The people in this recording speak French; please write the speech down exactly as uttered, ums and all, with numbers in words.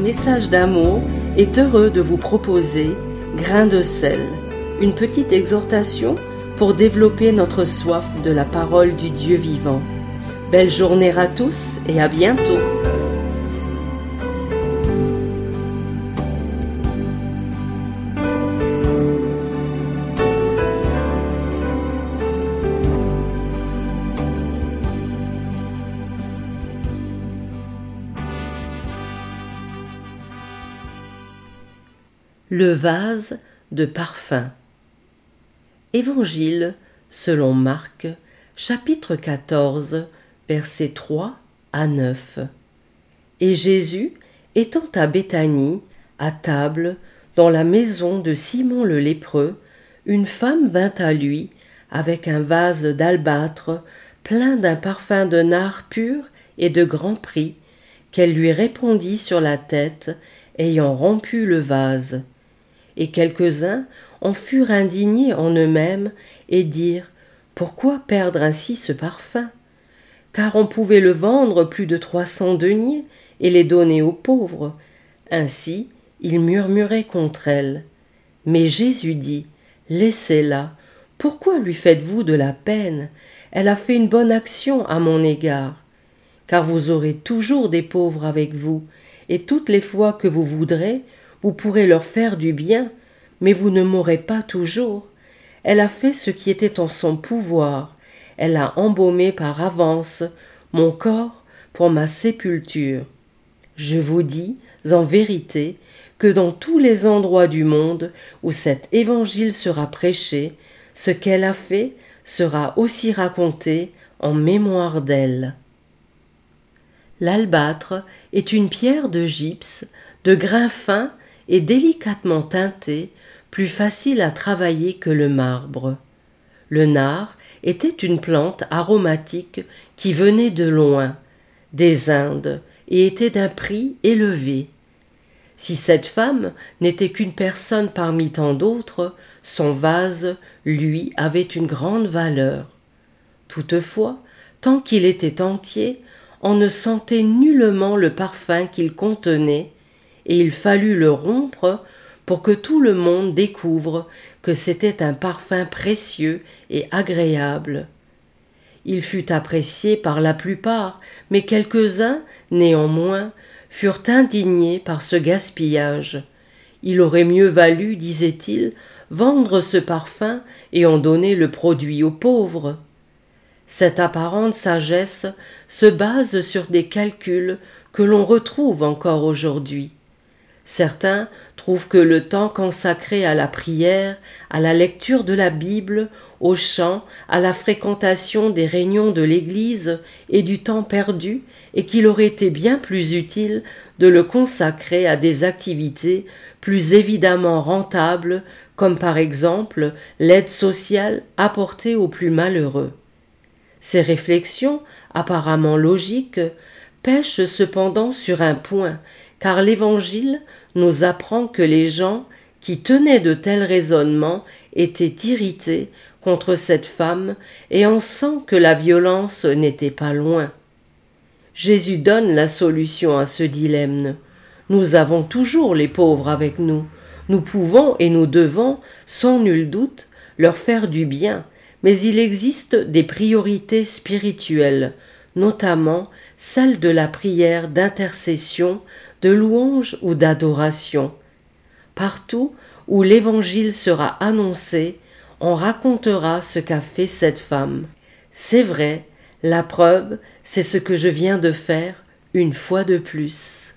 Message d'amour est heureux de vous proposer Grain de sel, une petite exhortation pour développer notre soif de la parole du Dieu vivant. Belle journée à tous et à bientôt. Le vase de parfum. Évangile selon Marc, chapitre quatorze, versets trois à neuf. Et Jésus, étant à Béthanie, à table, dans la maison de Simon le lépreux, une femme vint à lui avec un vase d'albâtre plein d'un parfum de nard pur et de grand prix, qu'elle lui répandit sur la tête, ayant rompu le vase. Et quelques-uns en furent indignés en eux-mêmes et dirent « Pourquoi perdre ainsi ce parfum ? Car on pouvait le vendre plus de trois cents deniers et les donner aux pauvres. » Ainsi, ils murmuraient contre elle. Mais Jésus dit « Laissez-la, pourquoi lui faites-vous de la peine ? Elle a fait une bonne action à mon égard. Car vous aurez toujours des pauvres avec vous, et toutes les fois que vous voudrez, vous pourrez leur faire du bien, mais vous ne m'aurez pas toujours. Elle a fait ce qui était en son pouvoir. Elle a embaumé par avance mon corps pour ma sépulture. Je vous dis, en vérité, que dans tous les endroits du monde où cet évangile sera prêché, ce qu'elle a fait sera aussi raconté en mémoire d'elle. L'albâtre est une pierre de gypse, de grain fin et délicatement teintée, plus facile à travailler que le marbre. Le nard était une plante aromatique qui venait de loin, des Indes, et était d'un prix élevé. Si cette femme n'était qu'une personne parmi tant d'autres, son vase, lui, avait une grande valeur. Toutefois, tant qu'il était entier, on ne sentait nullement le parfum qu'il contenait, et il fallut le rompre pour que tout le monde découvre que c'était un parfum précieux et agréable. Il fut apprécié par la plupart, mais quelques-uns, néanmoins, furent indignés par ce gaspillage. Il aurait mieux valu, disait-il, vendre ce parfum et en donner le produit aux pauvres. Cette apparente sagesse se base sur des calculs que l'on retrouve encore aujourd'hui. Certains trouvent que le temps consacré à la prière, à la lecture de la Bible, au chant, à la fréquentation des réunions de l'Église est du temps perdu et qu'il aurait été bien plus utile de le consacrer à des activités plus évidemment rentables, comme par exemple l'aide sociale apportée aux plus malheureux. Ces réflexions, apparemment logiques, pêchent cependant sur un point, car l'Évangile nous apprend que les gens qui tenaient de tels raisonnements étaient irrités contre cette femme et on sent que la violence n'était pas loin. Jésus donne la solution à ce dilemme. Nous avons toujours les pauvres avec nous. Nous pouvons et nous devons, sans nul doute, leur faire du bien, mais il existe des priorités spirituelles, notamment celle de la prière d'intercession, de louange ou d'adoration. Partout où l'Évangile sera annoncé, on racontera ce qu'a fait cette femme. C'est vrai, la preuve, c'est ce que je viens de faire une fois de plus.